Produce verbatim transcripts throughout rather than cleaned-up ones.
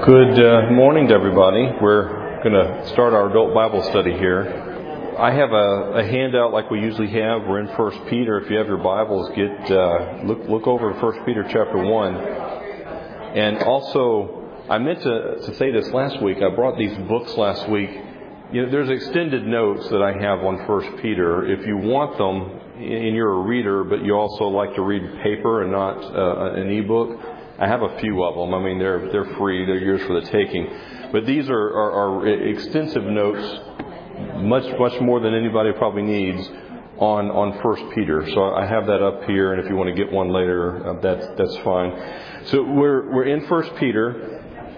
Good uh, morning to everybody. We're going to start our adult Bible study here. I have a, a handout like we usually have. We're in First Peter. If you have your Bibles, get uh, look look over First Peter chapter one. And also, I meant to, to say this last week. I brought these books last week. You know, there's extended notes that I have on First Peter. If you want them, and you're a reader, but you also like to read paper and not uh, an ebook, I have a few of them. I mean, they're they're free. They're yours for the taking. But these are, are, are extensive notes, much much more than anybody probably needs on on First Peter. So I have that up here, and if you want to get one later, uh, that's that's fine. So we're we're in First Peter,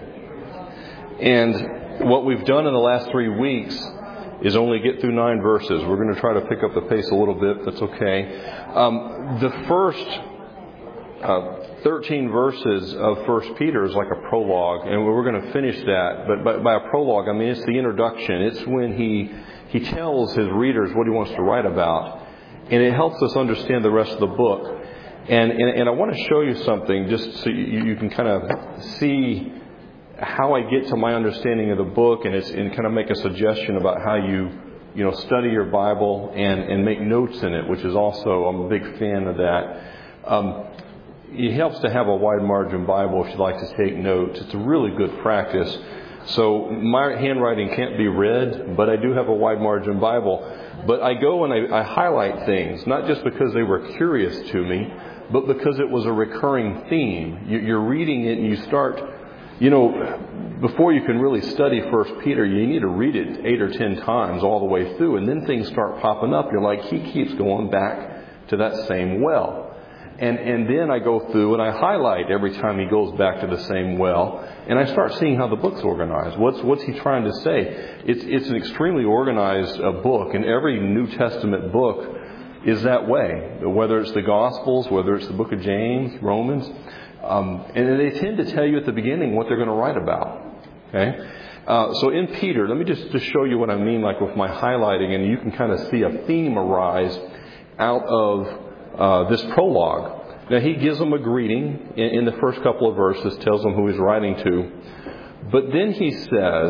and what we've done in the last three weeks is only get through nine verses. We're going to try to pick up the pace a little bit. That's okay. Um, the first Uh, thirteen verses of First Peter is like a prologue, and we're going to finish that. But by, by a prologue, I mean it's the introduction. It's when he he tells his readers what he wants to write about, and it helps us understand the rest of the book. And and, and I want to show you something just so you, you can kind of see how I get to my understanding of the book, and it's and kind of make a suggestion about how you you know study your Bible and and make notes in it, which is also I'm a big fan of that. Um, It helps to have a wide margin Bible if you like to take notes. It's a really good practice. So my handwriting can't be read, but I do have a wide margin Bible. But I go and I, I highlight things, not just because they were curious to me, but because it was a recurring theme. You, you're reading it and you start, you know, before you can really study First Peter, you need to read it eight or ten times all the way through. And then things start popping up. You're like, he keeps going back to that same well. And and then I go through and I highlight every time he goes back to the same well, and I start seeing how the book's organized. What's what's he trying to say? It's it's an extremely organized uh, book, and every New Testament book is that way. Whether it's the Gospels, whether it's the book of James, Romans, um, and they tend to tell you at the beginning what they're going to write about. Okay, uh, so in Peter, let me just just show you what I mean, like with my highlighting, and you can kind of see a theme arise out of Uh, this prologue. Now he gives them a greeting in, in the first couple of verses, tells them who he's writing to. But then he says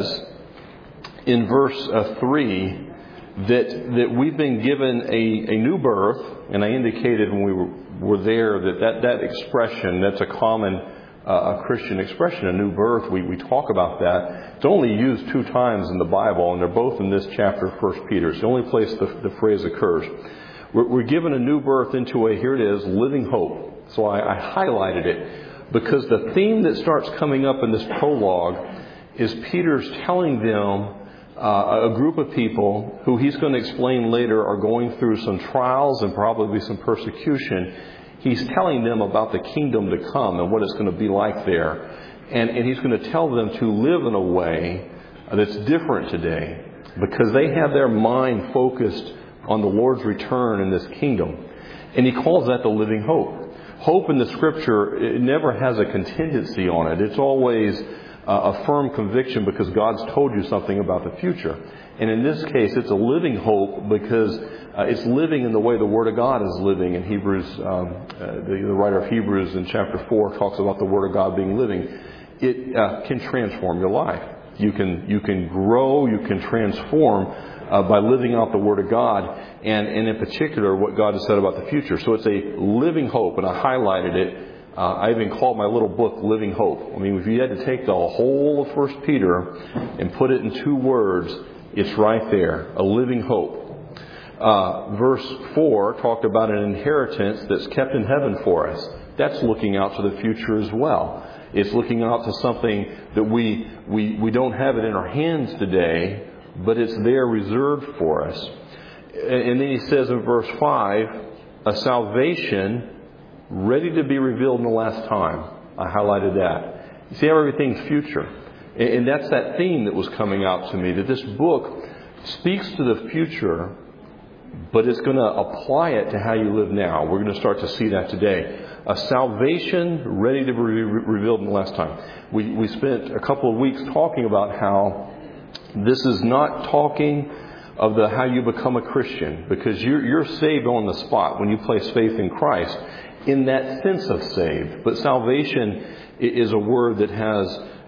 in verse uh, three that that we've been given a, a new birth, and I indicated when we were, were there that, that that expression, that's a common uh, a Christian expression, a new birth. We, we talk about that. It's only used two times in the Bible, and they're both in this chapter of First Peter. It's the only place the, the phrase occurs. We're given a new birth into a, here it is, living hope. So I, I highlighted it because the theme that starts coming up in this prologue is Peter's telling them, uh, a group of people who he's going to explain later are going through some trials and probably some persecution. He's telling them about the kingdom to come and what it's going to be like there. And, and he's going to tell them to live in a way that's different today because they have their mind focused on the Lord's return in this kingdom. And he calls that the living hope. Hope in the Scripture, it never has a contingency on it. It's always uh, a firm conviction because God's told you something about the future. And in this case, it's a living hope because uh, it's living in the way the Word of God is living. In Hebrews, um, uh, the, the writer of Hebrews in chapter four talks about the Word of God being living. It uh, can transform your life. You can you can grow, you can transform Uh, by living out the Word of God, and, and in particular what God has said about the future. So it's a living hope, and I highlighted it. Uh, I even called my little book Living Hope. I mean, if you had to take the whole of First Peter and put it in two words, it's right there, a living hope. Uh, verse four talked about an inheritance that's kept in heaven for us. That's looking out to the future as well. It's looking out to something that we we, we don't have it in our hands today, but it's there reserved for us. And then he says in verse five, a salvation ready to be revealed in the last time. I highlighted that. You see how everything's future. And that's that theme that was coming out to me, that this book speaks to the future, but it's going to apply it to how you live now. We're going to start to see that today. A salvation ready to be revealed in the last time. We, we spent a couple of weeks talking about how this is not talking of the how you become a Christian, because you're, you're saved on the spot when you place faith in Christ in that sense of saved. But salvation is a word that has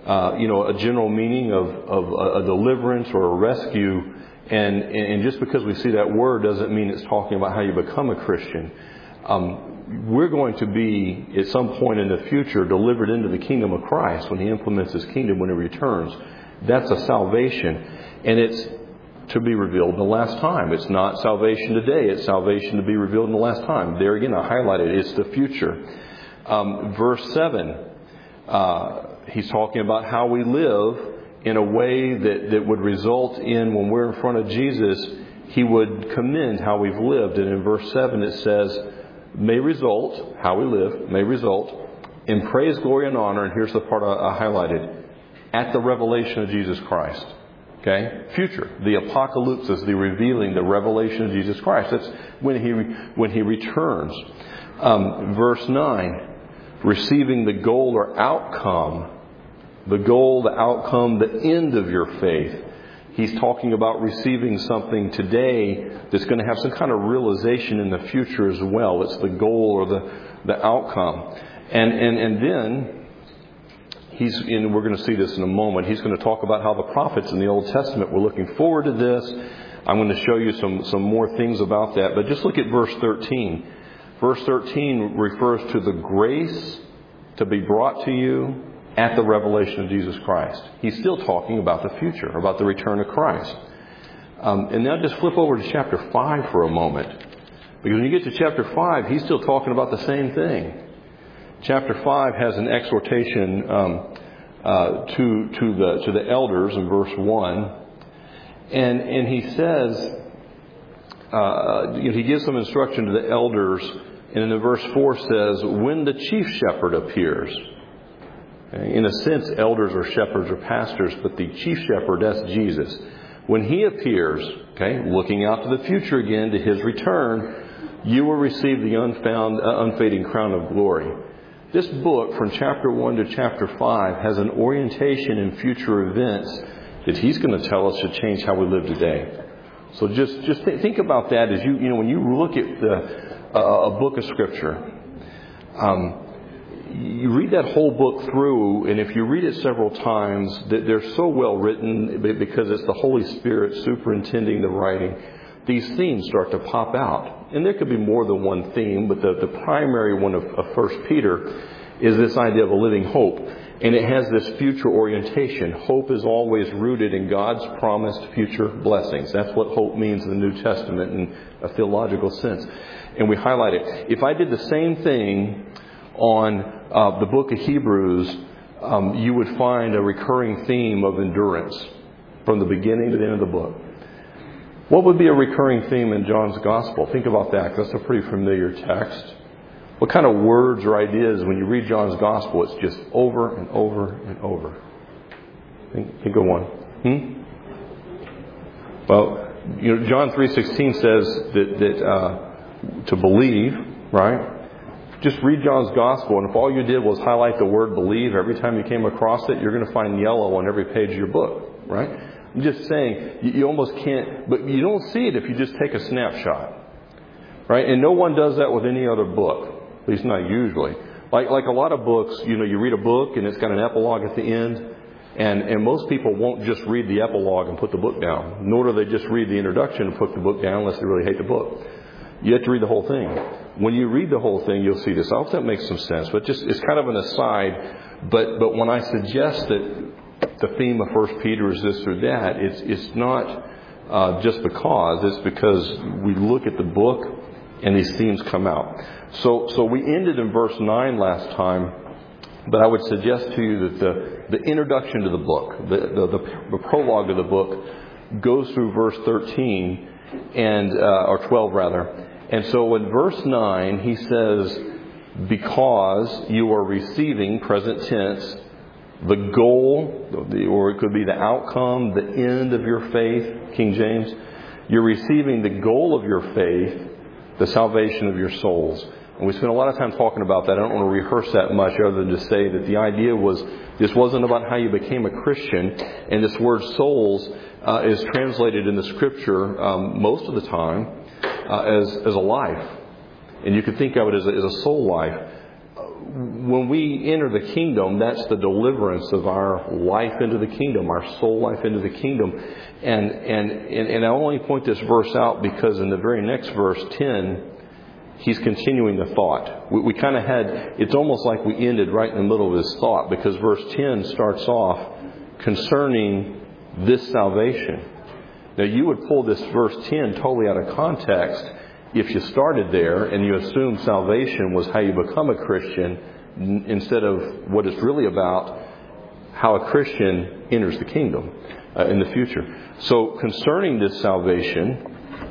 uh, you know, a general meaning of, of a deliverance or a rescue. And, and just because we see that word doesn't mean it's talking about how you become a Christian. Um, we're going to be, at some point in the future, delivered into the kingdom of Christ when He implements His kingdom, when He returns. That's a salvation. And it's to be revealed in the last time. It's not salvation today. It's salvation to be revealed in the last time. There again, I highlighted it. It's the future. Um, verse seven, uh, he's talking about how we live in a way that, that would result in, when we're in front of Jesus, He would commend how we've lived. And in verse seven it says, may result, how we live, may result in praise, glory, and honor. And here's the part I, I highlighted. At the revelation of Jesus Christ. Okay? Future. The apocalypse is the revealing, the revelation of Jesus Christ. That's when He, when He returns. Um, verse nine. Receiving the goal or outcome. The goal, the outcome, the end of your faith. He's talking about receiving something today that's going to have some kind of realization in the future as well. It's the goal or the, the outcome. And, and, and then, he's, and we're going to see this in a moment, he's going to talk about how the prophets in the Old Testament were looking forward to this. I'm going to show you some, some more things about that. But just look at verse thirteen. Verse thirteen refers to the grace to be brought to you at the revelation of Jesus Christ. He's still talking about the future, about the return of Christ. Um, and now just flip over to chapter five for a moment. Because when you get to chapter five, he's still talking about the same thing. Chapter five has an exhortation um, uh, to to the to the elders in verse one. And, and he says, uh, you know, he gives some instruction to the elders. And in verse four says, when the chief shepherd appears. In a sense, elders or shepherds or pastors, but the chief shepherd, that's Jesus. When He appears, okay, looking out to the future again, to His return, you will receive the unfound, uh, unfading crown of glory. This book, from chapter one to chapter five, has an orientation in future events that He's going to tell us should change how we live today. So just just th- think about that as you, you know, when you look at the, uh, a book of Scripture. Um, You read that whole book through, and if you read it several times, they're so well written because it's the Holy Spirit superintending the writing. These themes start to pop out. And there could be more than one theme, but the, the primary one of, of First Peter is this idea of a living hope. And it has this future orientation. Hope is always rooted in God's promised future blessings. That's what hope means in the New Testament in a theological sense. And we highlight it. If I did the same thing on uh, the book of Hebrews, um, you would find a recurring theme of endurance from the beginning to the end of the book. What would be a recurring theme in John's Gospel? Think about that, because that's a pretty familiar text. What kind of words or ideas, when you read John's Gospel, it's just over and over and over? Think, think of one. Hmm? Well, you know, John three sixteen says that, that uh, to believe, right? Just read John's Gospel, and if all you did was highlight the word believe every time you came across it, you're going to find yellow on every page of your book, right? I'm just saying, you, you almost can't, but you don't see it if you just take a snapshot, right? And no one does that with any other book, at least not usually. Like like a lot of books, you know, you read a book and it's got an epilogue at the end, and, and most people won't just read the epilogue and put the book down, nor do they just read the introduction and put the book down unless they really hate the book. You have to read the whole thing. When you read the whole thing, you'll see this. I hope that makes some sense, but just it's kind of an aside. But but when I suggest that the theme of First Peter is this or that, it's it's not uh, just because. It's because we look at the book and these themes come out. So so we ended in verse nine last time, but I would suggest to you that the the introduction to the book, the the, the, the prologue to the book, goes through verse thirteen and uh, or twelve rather. And so in verse nine, he says, because you are receiving, present tense, the goal, or it could be the outcome, the end of your faith, King James. You're receiving the goal of your faith, the salvation of your souls. And we spent a lot of time talking about that. I don't want to rehearse that much other than to say that the idea was this wasn't about how you became a Christian. And this word souls uh, is translated in the Scripture um, most of the time uh, as, as a life. And you could think of it as a, as a soul life. when we enter the kingdom, that's the deliverance of our life into the kingdom, our soul life into the kingdom. And, and, and, and I only point this verse out because in the very next verse, ten, he's continuing the thought. We, we kind of had, it's almost like we ended right in the middle of his thought, because verse ten starts off concerning this salvation. Now, you would pull this verse ten totally out of context if you started there and you assumed salvation was how you become a Christian, n- instead of what it's really about, how a Christian enters the kingdom uh, in the future. So concerning this salvation,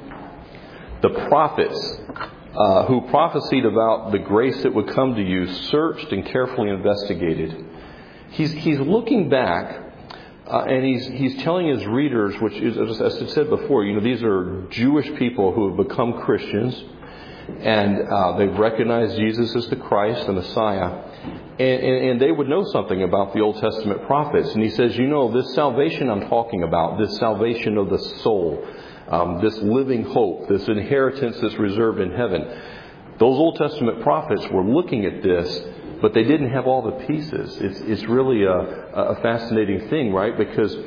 the prophets uh, who prophesied about the grace that would come to you searched and carefully investigated. He's, he's looking back Uh, and he's he's telling his readers, which is, as I said before, you know, these are Jewish people who have become Christians, and uh, they've recognized Jesus as the Christ, the Messiah, and, and, and they would know something about the Old Testament prophets. And he says, you know, this salvation I'm talking about, this salvation of the soul, um, this living hope, this inheritance that's reserved in heaven. Those Old Testament prophets were looking at this, but they didn't have all the pieces. It's, it's really a, a fascinating thing, right? Because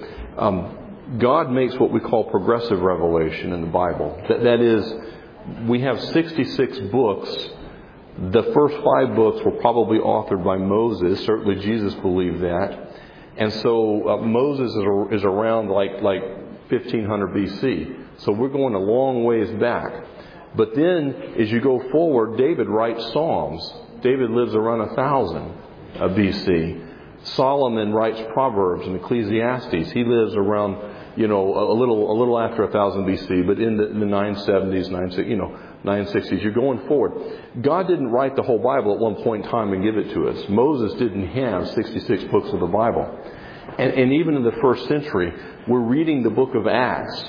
um, God makes what we call progressive revelation in the Bible. That, that is, we have sixty-six books. The first five books were probably authored by Moses. Certainly Jesus believed that. And so uh, Moses is, a, is around like, like fifteen hundred B C. So we're going a long ways back. But then, as you go forward, David writes Psalms. David lives around one thousand B C. Solomon writes Proverbs and Ecclesiastes. He lives around, you know, a little a little after one thousand B C, but in the, in the nine seventies, nine, you know, nine sixties. You're going forward. God didn't write the whole Bible at one point in time and give it to us. Moses didn't have sixty-six books of the Bible. And, and even in the first century, we're reading the book of Acts.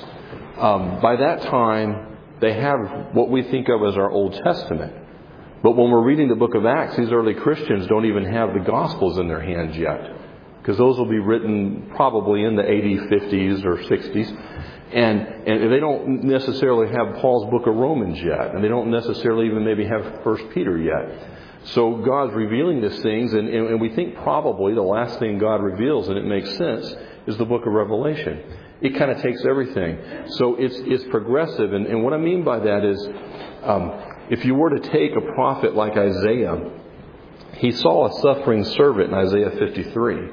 Um, by that time, they have what we think of as our Old Testament. But when we're reading the book of Acts, these early Christians don't even have the Gospels in their hands yet. Because those will be written probably in the A D fifties or sixties. And, and they don't necessarily have Paul's book of Romans yet. And they don't necessarily even maybe have First Peter yet. So God's revealing these things. And, and, and we think probably the last thing God reveals, and it makes sense, is the book of Revelation. It kind of takes everything. So it's, it's progressive. And, and what I mean by that is, um, if you were to take a prophet like Isaiah, he saw a suffering servant in Isaiah fifty-three,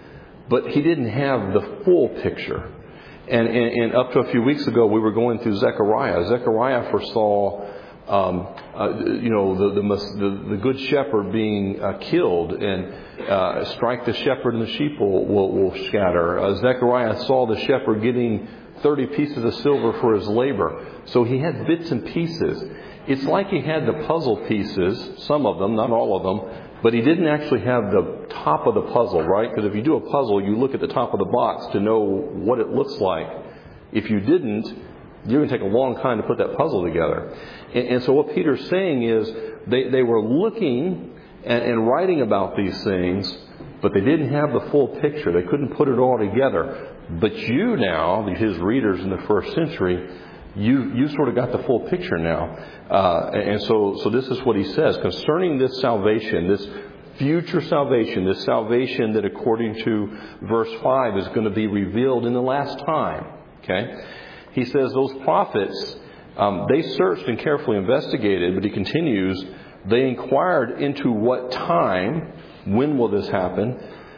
but he didn't have the full picture. And, and, and up to a few weeks ago, we were going through Zechariah. Zechariah foresaw, um, uh, you know, the, the the the good shepherd being uh, killed, and uh, strike the shepherd and the sheep will will, will scatter. Uh, Zechariah saw the shepherd getting thirty pieces of silver for his labor. So he had bits and pieces. It's like he had the puzzle pieces, some of them, not all of them, but he didn't actually have the top of the puzzle, right? Because if you do a puzzle, you look at the top of the box to know what it looks like. If you didn't, you're going to take a long time to put that puzzle together. And, and so what Peter's saying is they, they were looking and, and writing about these things, but they didn't have the full picture. They couldn't put it all together. But you now, his readers in the first century, You you sort of got the full picture now. Uh, and so, so this is what he says. Concerning this salvation, this future salvation, this salvation that according to verse five is going to be revealed in the last time. Okay? He says those prophets, um, they searched and carefully investigated, but he continues, they inquired into what time, when will this happen,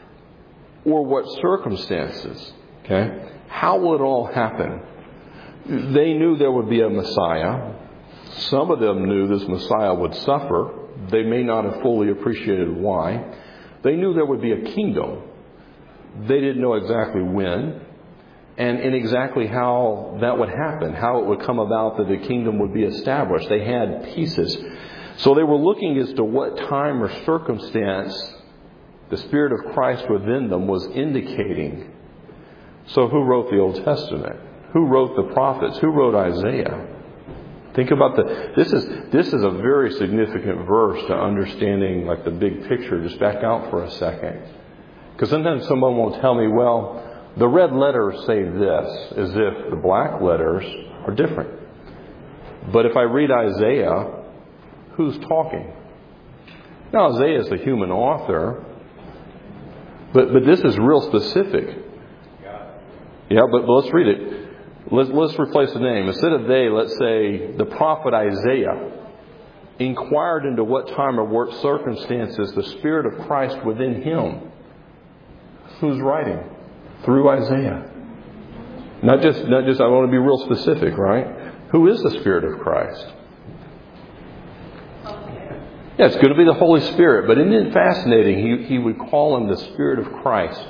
or what circumstances. Okay? How will it all happen? They knew there would be a Messiah. Some of them knew this Messiah would suffer. They may not have fully appreciated why. They knew there would be a kingdom. They didn't know exactly when and, and exactly how that would happen, how it would come about that the kingdom would be established. They had pieces. So they were looking as to what time or circumstance the Spirit of Christ within them was indicating. So who wrote the Old Testament? Who wrote the prophets? Who wrote Isaiah? Think about the, this is, this is a very significant verse to understanding like the big picture. Just back out for a second. Because sometimes someone will tell me, well, the red letters say this, as if the black letters are different. But if I read Isaiah, who's talking? Now, Isaiah is the human author, but, but this is real specific. Yeah, but, but let's read it. Let's, let's replace the name. Instead of they, let's say the prophet Isaiah inquired into what time or what circumstances the Spirit of Christ within him. Who's writing? Through Isaiah. Not just, not just, I want to be real specific, right? Who is the Spirit of Christ? Yeah, it's going to be the Holy Spirit, but isn't it fascinating? He, he would call him the Spirit of Christ.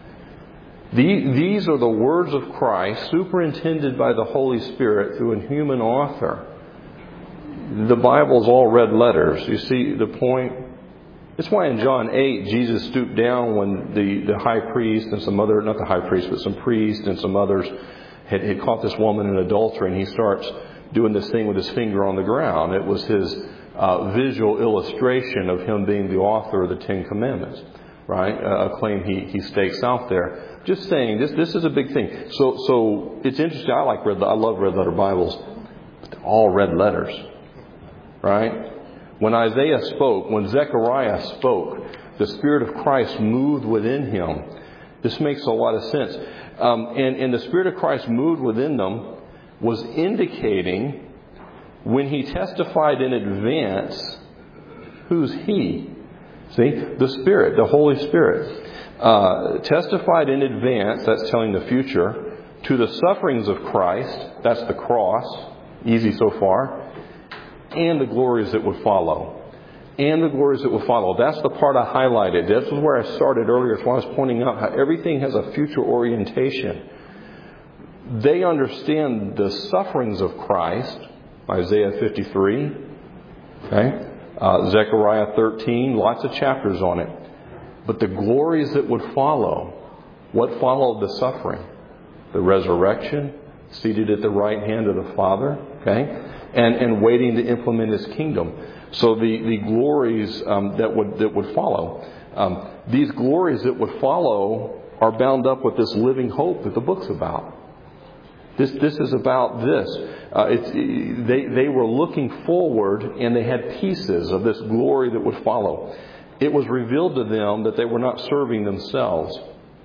The, these are the words of Christ, superintended by the Holy Spirit through a human author. The Bible's all red letters. You see the point? That's why in John eight, Jesus stooped down when the, the high priest and some other, not the high priest, but some priests and some others had, had caught this woman in adultery, and he starts doing this thing with his finger on the ground. It was his uh, visual illustration of him being the author of the Ten Commandments, right? Uh, a claim he, he stakes out there. Just saying, this this is a big thing. So so it's interesting. I like red. I love red letter Bibles. But they're all red letters, right? When Isaiah spoke, when Zechariah spoke, the Spirit of Christ moved within him. This makes a lot of sense. Um, and, and the Spirit of Christ moved within them was indicating when he testified in advance, who's he? See? The Spirit, the Holy Spirit. Uh, testified in advance, that's telling the future, to the sufferings of Christ, that's the cross, easy so far, and the glories that would follow. And the glories that would follow. That's the part I highlighted. This is where I started earlier. That's why I was pointing out how everything has a future orientation. They understand the sufferings of Christ, Isaiah fifty-three, okay, uh, Zechariah thirteen, lots of chapters on it. But the glories that would follow, what followed the suffering? The resurrection, seated at the right hand of the Father, okay, and and waiting to implement His kingdom. So the the glories um, that would that would follow, um, these glories that would follow are bound up with this living hope that the book's about. This this is about this. Uh, it's, they they were looking forward, and they had pieces of this glory that would follow. It was revealed to them that they were not serving themselves.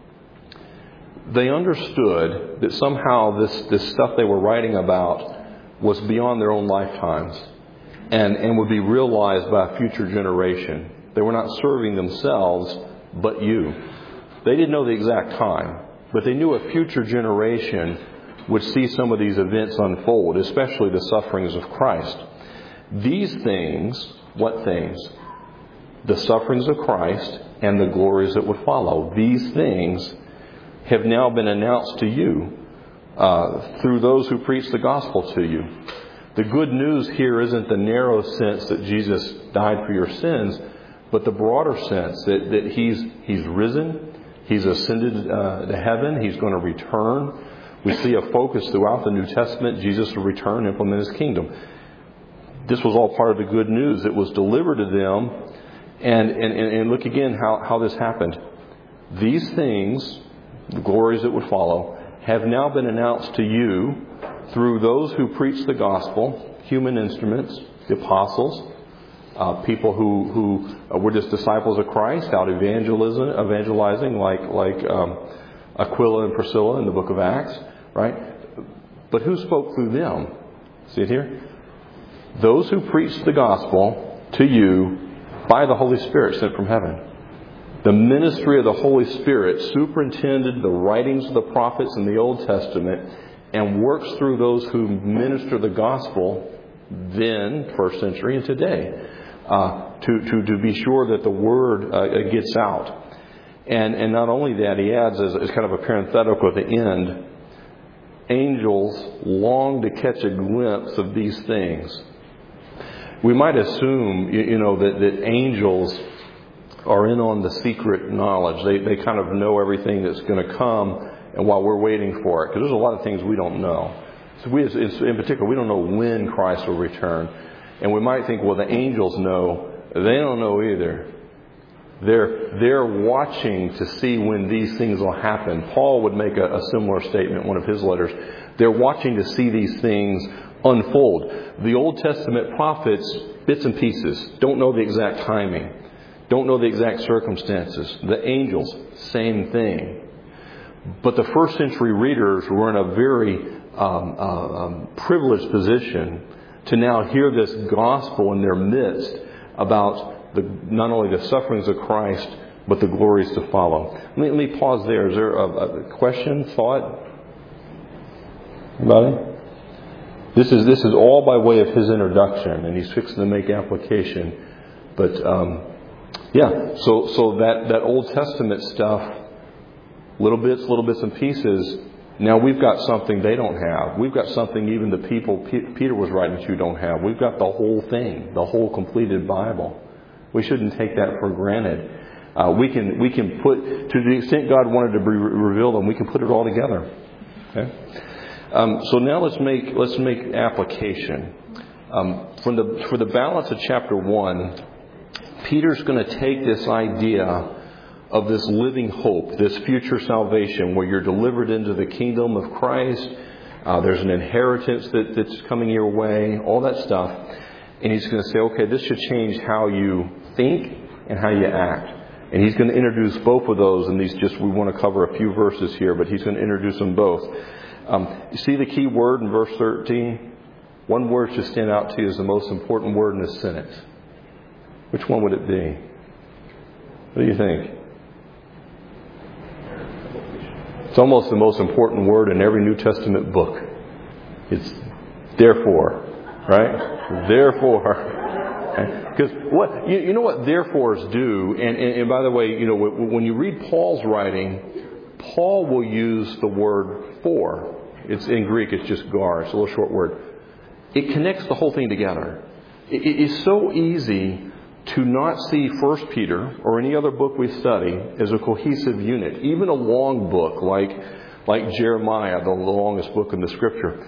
They understood that somehow this, this stuff they were writing about was beyond their own lifetimes and, and would be realized by a future generation. They were not serving themselves, but you. They didn't know the exact time, but they knew a future generation would see some of these events unfold, especially the sufferings of Christ. These things, what things? The sufferings of Christ and the glories that would follow. These things have now been announced to you uh, through those who preach the gospel to you. The good news here isn't the narrow sense that Jesus died for your sins, but the broader sense that, that He's He's risen, He's ascended uh, to heaven, He's going to return. We see a focus throughout the New Testament. Jesus will return and implement His kingdom. This was all part of the good news that was delivered to them. And, and, and look again how, how this happened. These things, the glories that would follow, have now been announced to you through those who preach the gospel, human instruments, the apostles, uh, people who, who were just disciples of Christ, out evangelism, evangelizing like, like um, Aquila and Priscilla in the book of Acts, right? But who spoke through them? See it here? Those who preached the gospel to you by the Holy Spirit sent from heaven. The ministry of the Holy Spirit superintended the writings of the prophets in the Old Testament and works through those who minister the gospel then, first century, and today, uh, to, to, to be sure that the word uh, gets out. And, and not only that, he adds as, as kind of a parenthetical at the end, angels long to catch a glimpse of these things. We might assume, you know, that, that angels are in on the secret knowledge. They they kind of know everything that's going to come, and while we're waiting for it, because there's a lot of things we don't know. So we, in particular, we don't know when Christ will return, and we might think, well, the angels know. They don't know either. They're they're watching to see when these things will happen. Paul would make a, a similar statement in one of his letters. They're watching to see these things unfold. The Old Testament prophets, bits and pieces, don't know the exact timing. Don't know the exact circumstances. The angels, same thing. But the first century readers were in a very um, uh, um, privileged position to now hear this gospel in their midst about the, not only the sufferings of Christ, but the glories to follow. Let me, let me pause there. Is there a, a question, thought? Anybody? This is this is all by way of his introduction, and he's fixing to make application. But um, yeah, so so that, that Old Testament stuff, little bits, little bits and pieces. Now we've got something they don't have. We've got something even the people P- Peter was writing to don't have. We've got the whole thing, the whole completed Bible. We shouldn't take that for granted. Uh, we can we can put, to the extent God wanted to be revealed them, we can put it all together. Okay. Um, so now let's make let's make application. Um, from the for the balance of chapter one, Peter's going to take this idea of this living hope, this future salvation, where you're delivered into the kingdom of Christ. Uh, there's an inheritance that, that's coming your way, all that stuff. And he's going to say, okay, this should change how you think and how you act. And he's going to introduce both of those. And these just, we want to cover a few verses here, but he's going to introduce them both. Um, you see the key word in verse thirteen? One word should stand out to you as the most important word in this sentence. Which one would it be? What do you think? It's almost the most important word in every New Testament book. It's therefore, right? Therefore. Because what you, you know what therefores do, and, and, and by the way, you know, when you read Paul's writing, Paul will use the word for. It's in Greek, it's just gar. It's a little short word. It connects the whole thing together. It, it is so easy to not see First Peter or any other book we study as a cohesive unit. Even a long book like like Jeremiah, the longest book in the Scripture,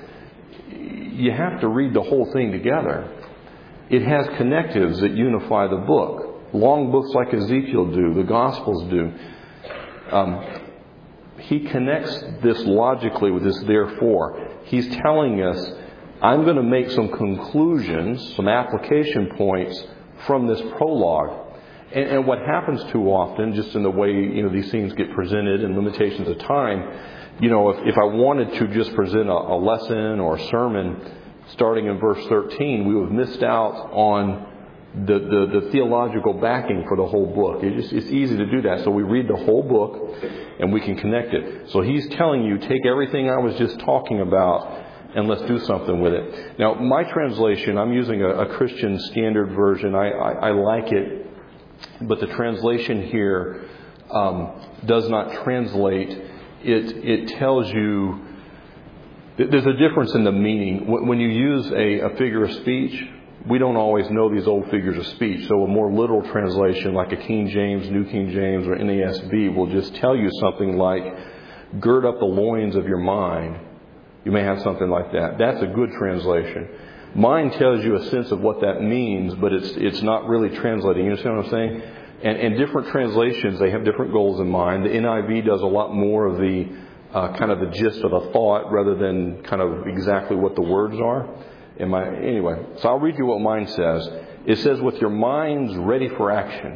you have to read the whole thing together. It has connectives that unify the book. Long books like Ezekiel do, the Gospels do. Um, he connects this logically with this therefore. He's telling us, I'm going to make some conclusions, some application points from this prologue. And, and what happens too often, just in the way, you know, these things get presented and limitations of time, you know, if, if I wanted to just present a, a lesson or a sermon starting in verse thirteen, we would have missed out on the, the, the theological backing for the whole book. It just, it's easy to do that. So we read the whole book and we can connect it. So he's telling you, take everything I was just talking about and let's do something with it. Now, my translation, I'm using a, a Christian Standard Version. I, I, I like it, but the translation here um, does not translate. It it tells you, there's a difference in the meaning. When you use a, a figure of speech, we don't always know these old figures of speech. So a more literal translation, like a King James, New King James, or N A S B, will just tell you something like, gird up the loins of your mind. You may have something like that. That's a good translation. Mine tells you a sense of what that means, but it's it's not really translating. You understand what I'm saying? And, and different translations, they have different goals in mind. The N I V does a lot more of the uh, kind of the gist of the thought rather than kind of exactly what the words are. In my, anyway, so I'll read you what mine says. It says, with your minds ready for action.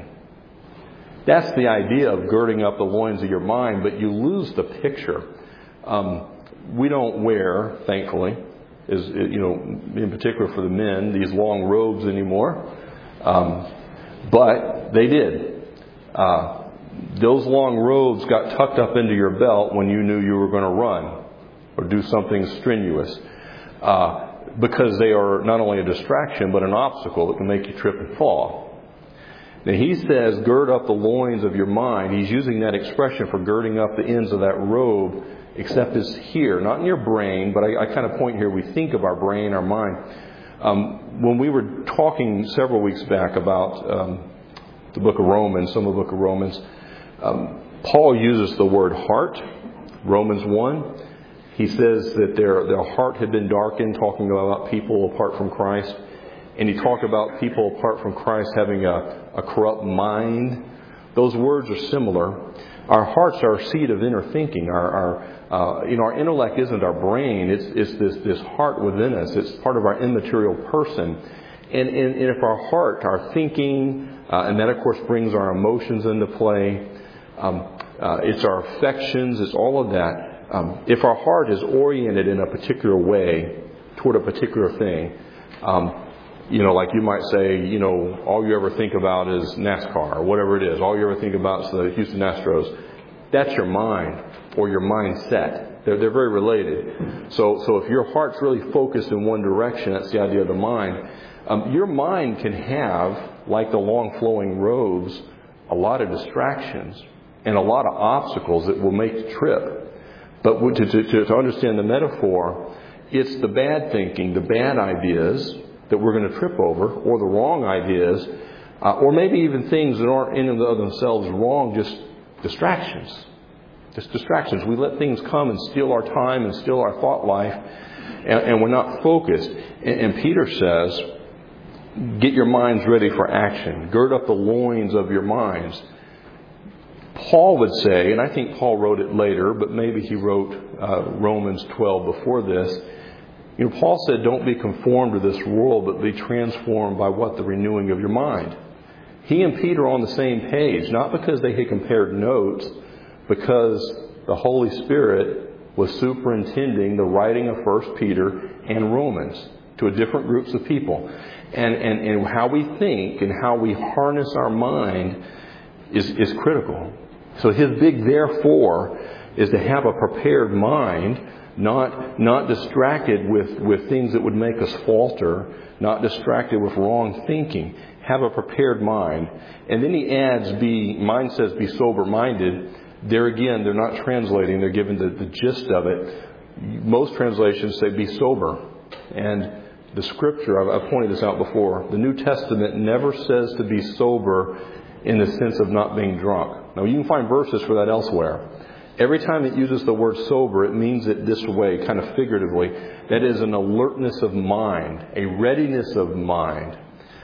That's the idea of girding up the loins of your mind, but you lose the picture. Um, We don't wear, thankfully, is you know, in particular for the men, these long robes anymore. Um, but they did. Uh, those long robes got tucked up into your belt when you knew you were going to run or do something strenuous. Uh, because they are not only a distraction, but an obstacle that can make you trip and fall. Now he says, gird up the loins of your mind. He's using that expression for girding up the ends of that robe, except it's here, not in your brain, but I, I kind of point here, we think of our brain, our mind. Um, when we were talking several weeks back about um, the book of Romans, some of the book of Romans, um, Paul uses the word heart, Romans one. He says that their, their heart had been darkened, talking about people apart from Christ. And he talked about people apart from Christ having a, a corrupt mind. Those words are similar. Our hearts are our seat of inner thinking. Our, our uh, you know, our intellect isn't our brain. It's, it's this, this heart within us. It's part of our immaterial person. And, and, and if our heart, our thinking, Uh, and that, of course, brings our emotions into play. Um, uh, it's our affections. It's all of that. Um, if our heart is oriented in a particular way toward a particular thing, um, you know, like you might say, you know, all you ever think about is NASCAR or whatever it is. All you ever think about is the Houston Astros. That's your mind or your mindset. They're, they're very related. So, so if your heart's really focused in one direction, that's the idea of the mind. Um, your mind can have, like the long flowing roads, a lot of distractions and a lot of obstacles that will make you trip. But to, to, to understand the metaphor, it's the bad thinking, the bad ideas that we're going to trip over, or the wrong ideas, uh, or maybe even things that aren't in and of themselves wrong, just distractions. Just distractions. We let things come and steal our time and steal our thought life, and, and we're not focused. And, and Peter says, get your minds ready for action. Gird up the loins of your minds. Paul would say, and I think Paul wrote it later, but maybe he wrote uh, Romans twelve before this. You know, Paul said, don't be conformed to this world, but be transformed by what? The renewing of your mind. He and Peter are on the same page, not because they had compared notes, because the Holy Spirit was superintending the writing of First Peter and Romans to a different groups of people. And, and, and how we think and how we harness our mind is, is critical. So his big therefore is to have a prepared mind, not not distracted with, with things that would make us falter, not distracted with wrong thinking. Have a prepared mind. And then he adds, be, mine says be sober-minded. There again, they're not translating, they're giving the, the gist of it. Most translations say be sober. And the Scripture, I've, I've pointed this out before, the New Testament never says to be sober in the sense of not being drunk. Now, you can find verses for that elsewhere. Every time it uses the word sober, it means it this way, kind of figuratively. That is an alertness of mind, a readiness of mind.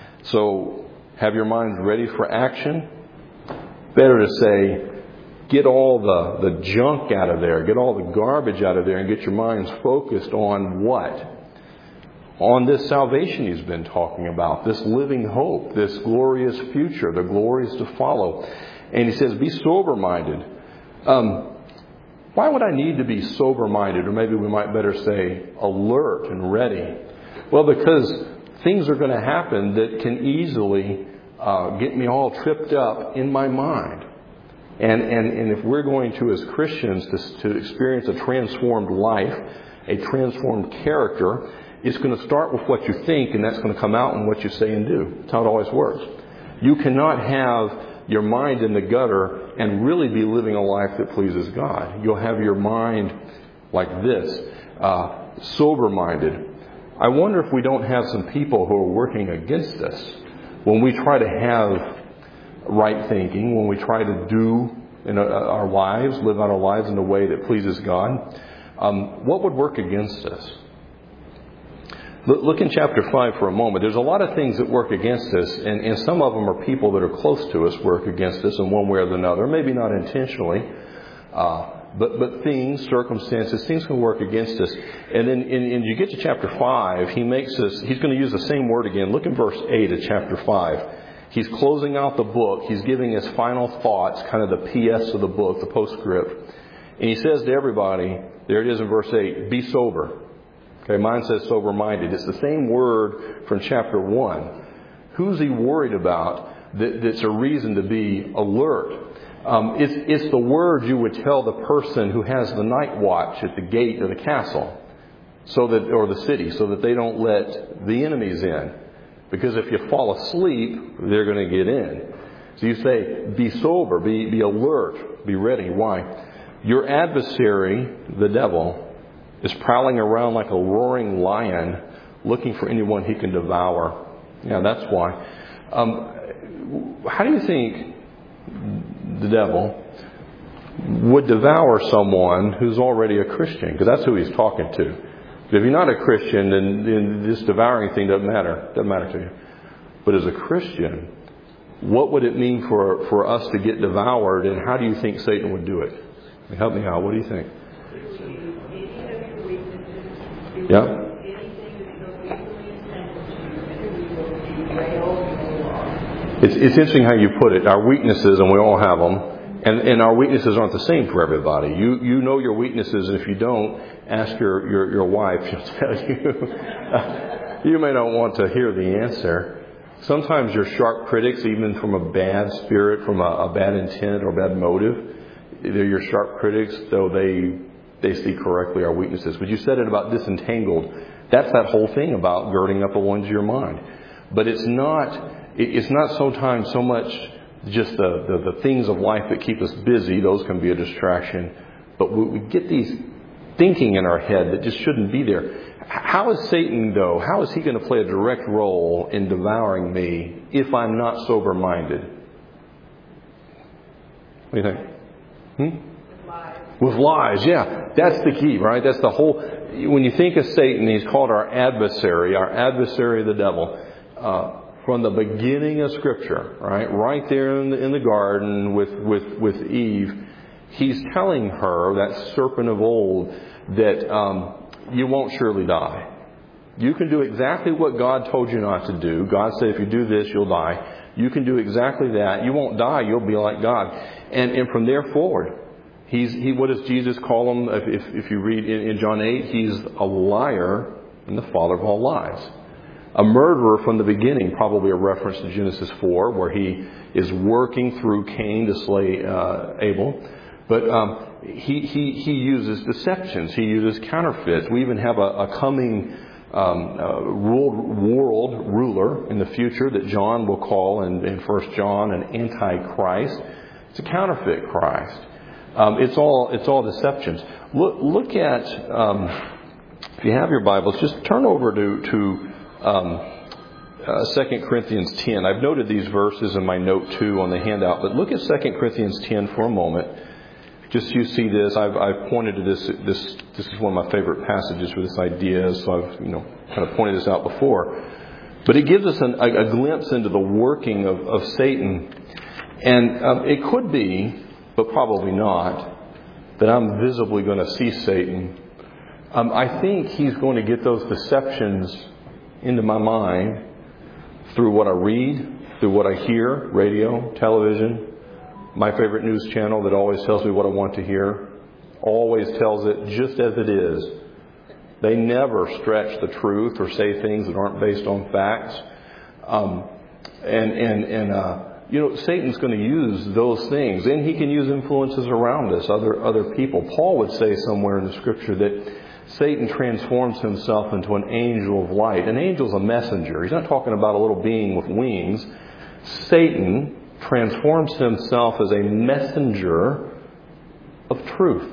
So, have your minds ready for action? Better to say, get all the, the junk out of there, get all the garbage out of there, and get your minds focused on what? On this salvation he's been talking about, this living hope, this glorious future, the glories to follow. And he says, be sober-minded. Um, why would I need to be sober-minded? Or maybe we might better say alert and ready. Well, because things are going to happen that can easily uh, get me all tripped up in my mind. And, and, and if we're going to, as Christians, to, to experience a transformed life, a transformed character, it's going to start with what you think, and that's going to come out in what you say and do. That's how it always works. You cannot have your mind in the gutter and really be living a life that pleases God. You'll have your mind like this, uh, sober-minded. I wonder if we don't have some people who are working against us when we try to have right thinking, when we try to do in our lives, live out our lives in a way that pleases God. Um, what would work against us? Look in chapter five for a moment. There's a lot of things that work against us, and, and some of them are people that are close to us work against us in one way or another. Maybe not intentionally, uh, but but things, circumstances, things can work against us. And then in, in, you get to chapter five, he makes us, he's going to use the same word again. Look in verse eight of chapter five. He's closing out the book. He's giving his final thoughts, kind of the P S of the book, the postscript. And he says to everybody, there it is in verse eight, be sober. Okay, mine says sober-minded. It's the same word from chapter one. Who's he worried about that, that's a reason to be alert? Um, it's, it's the word you would tell the person who has the night watch at the gate of the castle, so that, or the city, so that they don't let the enemies in. Because if you fall asleep, they're going to get in. So you say, be sober, be, be alert, be ready. Why? Your adversary, the devil, is prowling around like a roaring lion looking for anyone he can devour. Yeah, that's why. Um, how do you think the devil would devour someone who's already a Christian? Because that's who he's talking to. If you're not a Christian, then, then this devouring thing doesn't matter. Doesn't matter to you. But as a Christian, what would it mean for, for us to get devoured, and how do you think Satan would do it? Help me out. What do you think? Yeah. it's, it's interesting how you put it. Our weaknesses, and we all have them. And, and our weaknesses aren't the same for everybody. You you know your weaknesses, and if you don't, ask your, your, your wife. She'll tell you. You may not want to hear the answer. Sometimes your sharp critics, even from a bad spirit, from a, a bad intent or bad motive, they're your sharp critics, though they they see correctly our weaknesses. But you said it about disentangled. That's that whole thing about girding up a one's your mind. But it's not. It's not sometimes so much just the, the, the things of life that keep us busy. Those can be a distraction. But we, we get these thinking in our head that just shouldn't be there. How is Satan, though, how is he going to play a direct role in devouring me if I'm not sober-minded? What do you think? Hmm? With lies. With lies, yeah. That's the key, right? That's the whole... When you think of Satan, he's called our adversary, our adversary, the devil. Uh, From the beginning of Scripture, right, right there in the, in the garden with, with, with Eve, he's telling her, that serpent of old, that um, you won't surely die. You can do exactly what God told you not to do. God said if you do this, you'll die. You can do exactly that. You won't die. You'll be like God. And and from there forward, he's he. What does Jesus call him? If if, if you read in, in John eight, he's a liar and the father of all lies. A murderer from the beginning, probably a reference to Genesis four, where he is working through Cain to slay uh, Abel. But um, he, he, he uses deceptions. He uses counterfeits. We even have a, a coming um, uh, world, world ruler in the future that John will call in, in First John an Antichrist. It's a counterfeit Christ. Um, it's all it's all deceptions. Look, look at, um, if you have your Bibles, just turn over to... to Um, uh, Second Corinthians ten. I've noted these verses in my note too on the handout, but look at Second Corinthians ten for a moment. Just so you see this, I've, I've pointed to this. This this is one of my favorite passages for this idea, so I've you know kind of pointed this out before. But it gives us an, a, a glimpse into the working of, of Satan, and um, it could be, but probably not, that I'm visibly going to see Satan. Um, I think he's going to get those deceptions into my mind through what I read, through what I hear, radio, television, my favorite news channel that always tells me what I want to hear, always tells it just as it is. They never stretch the truth or say things that aren't based on facts. Um, and, and, and uh, you know, Satan's going to use those things, and he can use influences around us, other, other people. Paul would say somewhere in the Scripture that Satan transforms himself into an angel of light. An angel's a messenger. He's not talking about a little being with wings. Satan transforms himself as a messenger of truth.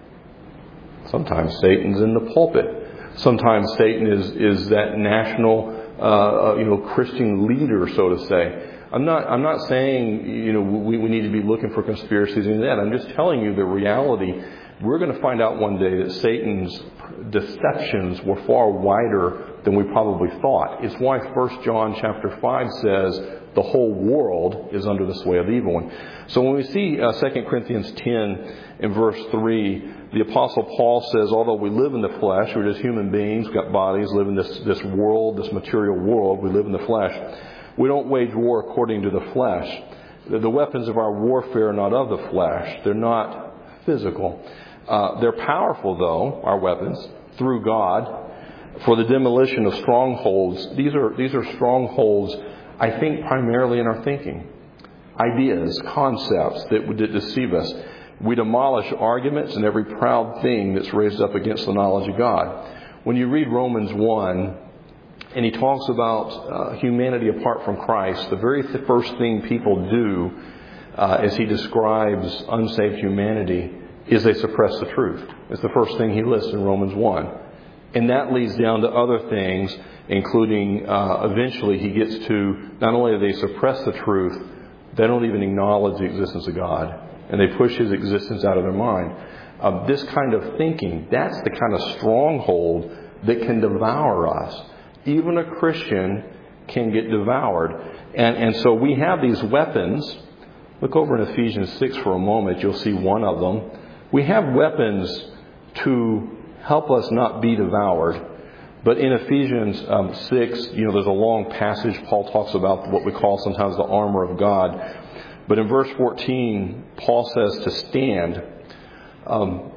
Sometimes Satan's in the pulpit. Sometimes Satan is, is that national, uh, you know, Christian leader, so to say. I'm not, I'm not saying, you know, we, we need to be looking for conspiracies in that. I'm just telling you the reality. We're going to find out one day that Satan's deceptions were far wider than we probably thought. It's why First John chapter five says the whole world is under the sway of the evil one. So when we see uh, Second Corinthians ten in verse three, the Apostle Paul says, although we live in the flesh, we're just human beings, got bodies, live in this, this world, this material world, we live in the flesh. We don't wage war according to the flesh. The, the weapons of our warfare are not of the flesh. They're not physical. Uh, they're powerful, though, our weapons, through God, for the demolition of strongholds. These are these are strongholds, I think, primarily in our thinking. Ideas, concepts that would deceive us. We demolish arguments and every proud thing that's raised up against the knowledge of God. When you read Romans one, and he talks about uh, humanity apart from Christ, the very th- first thing people do uh, as he describes unsaved humanity is they suppress the truth. It's the first thing he lists in Romans one. And that leads down to other things, including uh, eventually he gets to not only do they suppress the truth, they don't even acknowledge the existence of God. And they push his existence out of their mind. Uh, this kind of thinking, that's the kind of stronghold that can devour us. Even a Christian can get devoured. And, and so we have these weapons. Look over in Ephesians six for a moment. You'll see one of them. We have weapons to help us not be devoured. But in Ephesians um, six, you know, there's a long passage. Paul talks about what we call sometimes the armor of God. But in verse fourteen, Paul says to stand. Um,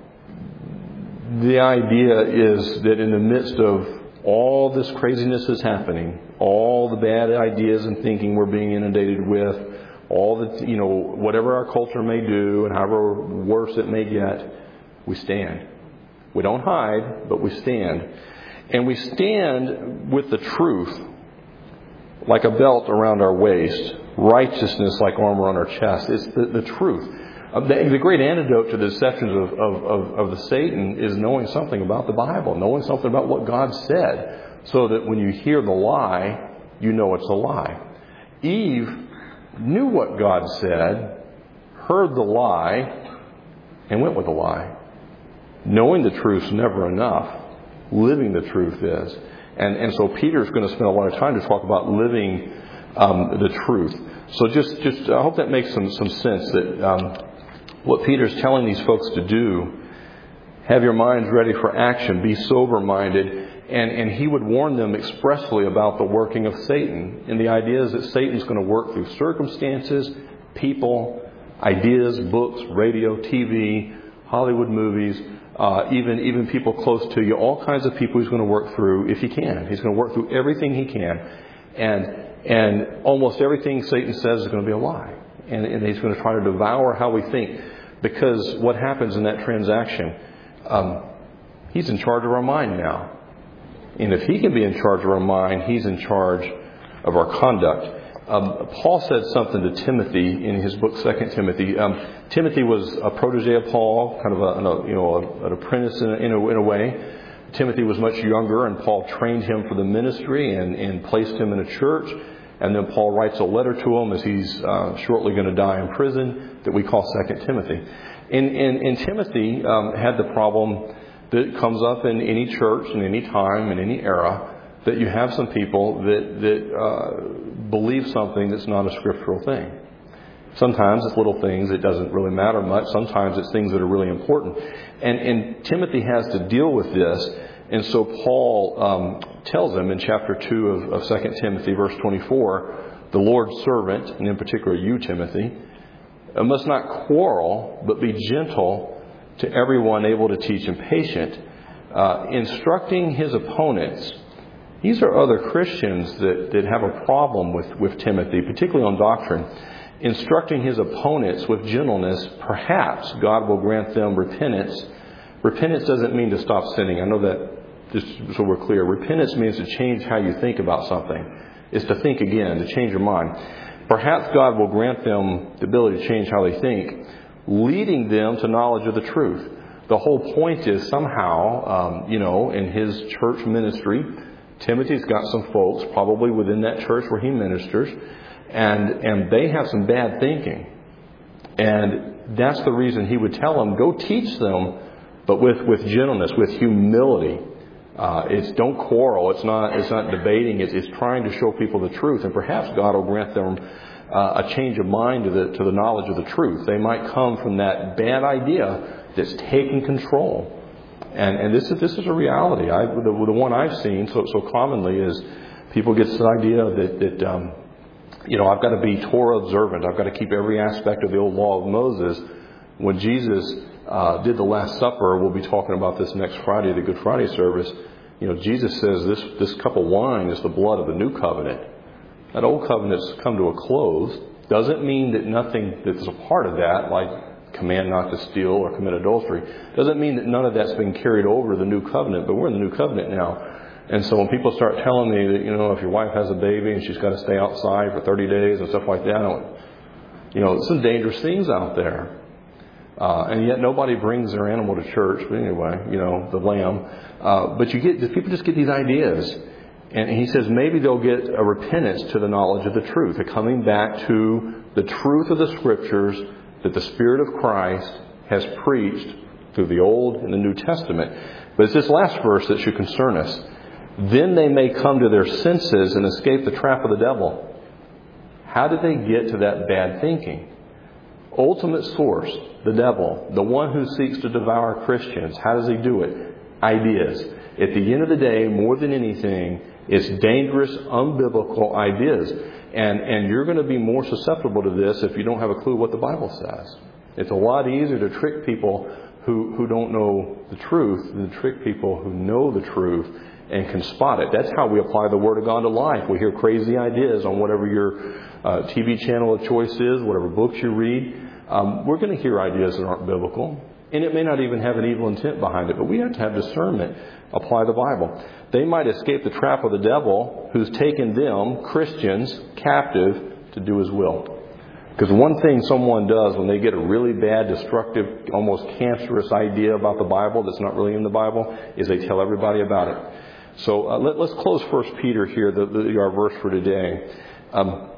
the idea is that in the midst of all this craziness that's happening, all the bad ideas and thinking we're being inundated with, all the, you know, whatever our culture may do and however worse it may get, we stand. We don't hide, but we stand. And we stand with the truth like a belt around our waist, righteousness like armor on our chest. It's the, the truth. Uh, the, the great antidote to the deceptions of, of, of, of the Satan is knowing something about the Bible, knowing something about what God said, so that when you hear the lie, you know it's a lie. Eve knew what God said, heard the lie, and went with the lie. Knowing the truth's never enough. Living the truth is. And, and so Peter's going to spend a lot of time to talk about living um, the truth. So just, just I hope that makes some, some sense that um, what Peter's telling these folks to do, have your minds ready for action, be sober-minded, and, and he would warn them expressly about the working of Satan. And the idea is that Satan's going to work through circumstances, people, ideas, books, radio, T V, Hollywood movies, uh, even, even people close to you, all kinds of people he's going to work through if he can. He's going to work through everything he can. And, and almost everything Satan says is going to be a lie. And, and he's going to try to devour how we think. Because what happens in that transaction, um, he's in charge of our mind now. And if he can be in charge of our mind, he's in charge of our conduct. Um, Paul said something to Timothy in his book, Second Timothy. Um, Timothy was a protege of Paul, kind of a, a you know a, an apprentice in a, in, a, in a way. Timothy was much younger, and Paul trained him for the ministry and, and placed him in a church. And then Paul writes a letter to him as he's uh, shortly going to die in prison that we call Second Timothy. And, and, and Timothy um, had the problem that comes up in any church, in any time, in any era, that you have some people that, that uh, believe something that's not a scriptural thing. Sometimes it's little things, it doesn't really matter much. Sometimes it's things that are really important. And, and Timothy has to deal with this. And so Paul um, tells him in chapter two of, of Second Timothy, verse twenty-four, the Lord's servant, and in particular you, Timothy, must not quarrel, but be gentle to everyone, able to teach and patient, uh, instructing his opponents. These are other Christians that, that have a problem with, with Timothy, particularly on doctrine. Instructing his opponents with gentleness, perhaps God will grant them repentance. Repentance doesn't mean to stop sinning. I know that, just so we're clear. Repentance means to change how you think about something. It's to think again, to change your mind. Perhaps God will grant them the ability to change how they think, leading them to knowledge of the truth. The whole point is somehow, um, you know, in his church ministry, Timothy's got some folks probably within that church where he ministers, and and they have some bad thinking. And that's the reason he would tell them, go teach them, but with, with gentleness, with humility. Uh, it's don't quarrel. It's not it's not debating. It's, it's trying to show people the truth. And perhaps God will grant them uh, a change of mind to the to the knowledge of the truth. They might come from that bad idea that's taking control. And and this is this is a reality. I the, the one I've seen so so commonly is people get this idea that that um, you know I've got to be Torah observant. I've got to keep every aspect of the old law of Moses. When Jesus uh, did the Last Supper, we'll be talking about this next Friday, the Good Friday service. You know, Jesus says this this cup of wine is the blood of the new covenant. That old covenant's come to a close. Doesn't mean that nothing that's a part of that, like command not to steal or commit adultery, doesn't mean that none of that's been carried over to the new covenant. But we're in the new covenant now. And so when people start telling me that, you know, if your wife has a baby and she's got to stay outside for thirty days and stuff like that, I don't, you know, some dangerous things out there. Uh, and yet nobody brings their animal to church. But anyway, you know, the lamb. Uh, but you get, people just get these ideas. And he says maybe they'll get a repentance to the knowledge of the truth, a coming back to the truth of the Scriptures that the Spirit of Christ has preached through the Old and the New Testament. But it's this last verse that should concern us. Then they may come to their senses and escape the trap of the devil. How did they get to that bad thinking? Ultimate source, the devil, the one who seeks to devour Christians. How does he do it? ideas. At the end of the day, more than anything, it's dangerous, unbiblical ideas. And, and you're going to be more susceptible to this if you don't have a clue what the Bible says. It's a lot easier to trick people who, who don't know the truth than to trick people who know the truth and can spot it. That's how we apply the Word of God to life. We hear crazy ideas on whatever your uh, T V channel of choice is, whatever books you read. Um, we're going to hear ideas that aren't biblical. And it may not even have an evil intent behind it, but we have to have discernment. Apply the Bible. They might escape the trap of the devil who's taken them, Christians, captive to do his will. Because one thing someone does when they get a really bad, destructive, almost cancerous idea about the Bible that's not really in the Bible is they tell everybody about it. So uh, let, let's close First Peter here, the, the, our verse for today. Um,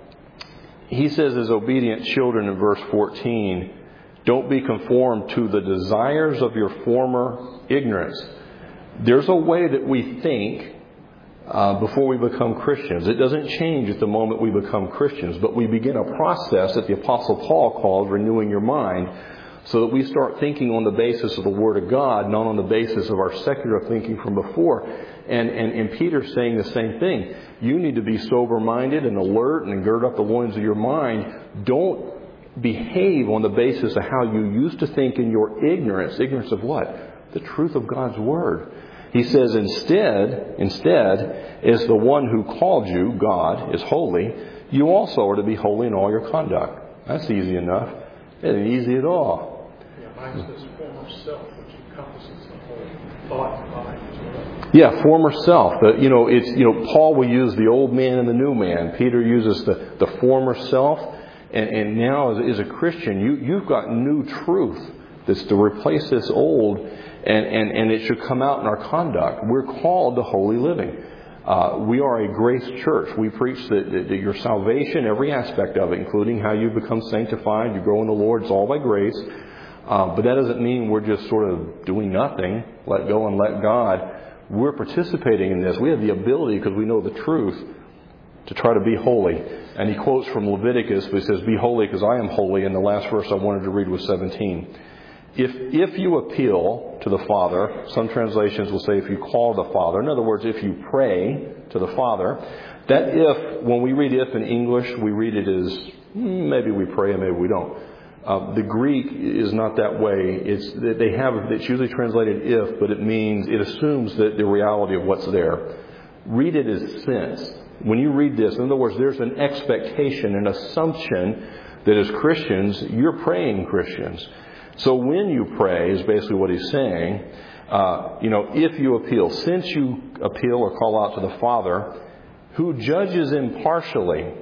he says as obedient children in verse fourteen, don't be conformed to the desires of your former ignorance. There's a way that we think uh, before we become Christians. It doesn't change at the moment we become Christians, but we begin a process that the Apostle Paul calls renewing your mind, so that we start thinking on the basis of the Word of God, not on the basis of our secular thinking from before. And, and, and Peter's saying the same thing. You need to be sober-minded and alert and gird up the loins of your mind. Don't behave on the basis of how you used to think in your ignorance. Ignorance of what? The truth of God's Word. He says instead, instead, is the one who called you, God, is holy. You also are to be holy in all your conduct. That's easy enough. It ain't easy at all. Yeah, mine's this form of self, which encompasses the whole thought mind as well. Yeah, former self. The, you know, it's you know, Paul will use the old man and the new man. Peter uses the, the former self. And, and now, as, as a Christian, you, you've got new truth that's to replace this old, and, and, and it should come out in our conduct. We're called to holy living. Uh, we are a grace church. We preach that, that, that your salvation, every aspect of it, including how you become sanctified, you grow in the Lord, it's all by grace. Uh, but that doesn't mean we're just sort of doing nothing, let go and let God. We're participating in this. We have the ability, because we know the truth, to try to be holy. And he quotes from Leviticus, but he says, be holy because I am holy. And the last verse I wanted to read was seventeen. If if you appeal to the Father, some translations will say if you call the Father. In other words, if you pray to the Father. That if, when we read if in English, we read it as maybe we pray and maybe we don't. Uh, the Greek is not that way. It's they have it's usually translated if, but it means it assumes that the reality of what's there. Read it as since. When you read this, in other words, there's an expectation, an assumption that as Christians, you're praying Christians. So when you pray, is basically what he's saying, uh, you know, if you appeal, since you appeal or call out to the Father, who judges impartially,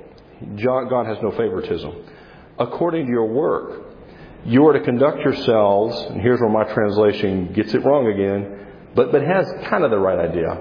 God has no favoritism, according to your work, you are to conduct yourselves, and here's where my translation gets it wrong again, but, but has kind of the right idea.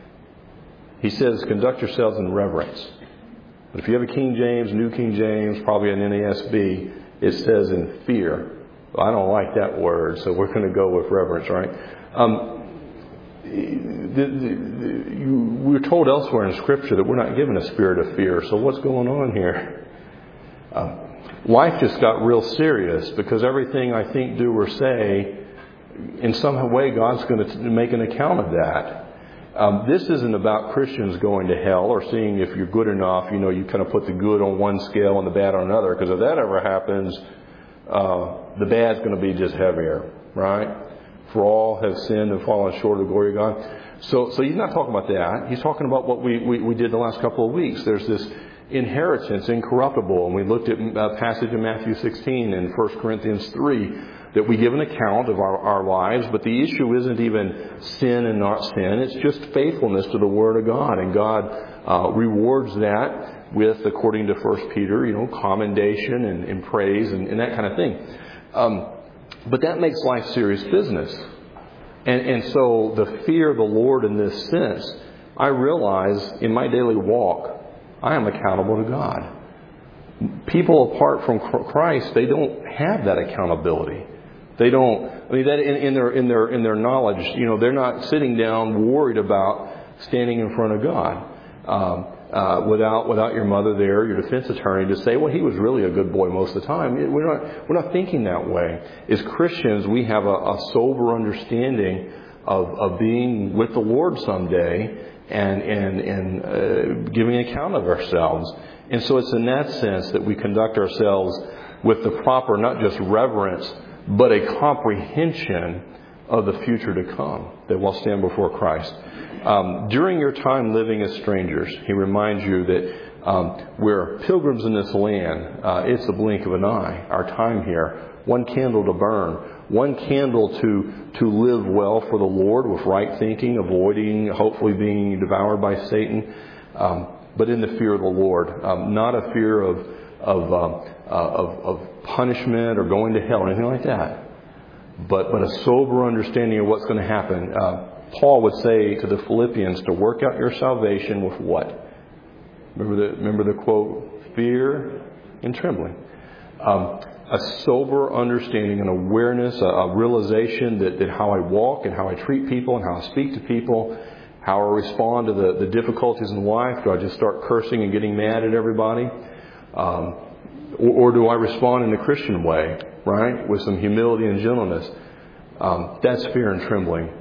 He says, conduct yourselves in reverence. But if you have a King James, New King James, probably an N A S B, it says in fear. Well, I don't like that word, so we're going to go with reverence, right? Um, the, the, the, you, we're told elsewhere in Scripture that we're not given a spirit of fear. So what's going on here? Uh, life just got real serious because everything I think, do, or say, in some way God's going to make an account of that. Um, this isn't about Christians going to hell or seeing if you're good enough. You know, you kind of put the good on one scale and the bad on another. Because if that ever happens, uh, the bad's going to be just heavier, right? For all have sinned and fallen short of the glory of God. So, so he's not talking about that. He's talking about what we, we, we did the last couple of weeks. There's this inheritance, incorruptible. And we looked at a passage in Matthew sixteen and First Corinthians three. That we give an account of our, our lives, but the issue isn't even sin and not sin. It's just faithfulness to the Word of God. And God uh, rewards that with, according to First Peter, you know, commendation and, and praise and, and that kind of thing. Um, but that makes life serious business. And, and so the fear of the Lord in this sense, I realize in my daily walk, I am accountable to God. People apart from Christ, they don't have that accountability. They don't, I mean, that in, in their in their in their knowledge, you know, they're not sitting down worried about standing in front of God um, uh, without without your mother there, your defense attorney, to say, well, he was really a good boy most of the time. We're not we're not thinking that way. As Christians, we have a, a sober understanding of, of being with the Lord someday and, and, and uh, giving account of ourselves. And so it's in that sense that we conduct ourselves with the proper, not just reverence, but a comprehension of the future to come, that we'll stand before Christ. Um, during your time living as strangers, He reminds you that um, we're pilgrims in this land. Uh, it's the blink of an eye, our time here. One candle to burn, one candle to to live well for the Lord with right thinking, avoiding, hopefully being devoured by Satan, um, but in the fear of the Lord, um, not a fear of of, um, uh, of of punishment or going to hell or anything like that, but but a sober understanding of what's going to happen. Uh, Paul would say to the Philippians to work out your salvation with what? Remember the remember the quote: fear and trembling. Um, a sober understanding, an awareness, a, a realization that, that how I walk and how I treat people and how I speak to people, how I respond to the, the difficulties in life. Do I just start cursing and getting mad at everybody? Um, or, or do I respond in a Christian way, right? With some humility and gentleness. Um, that's fear and trembling.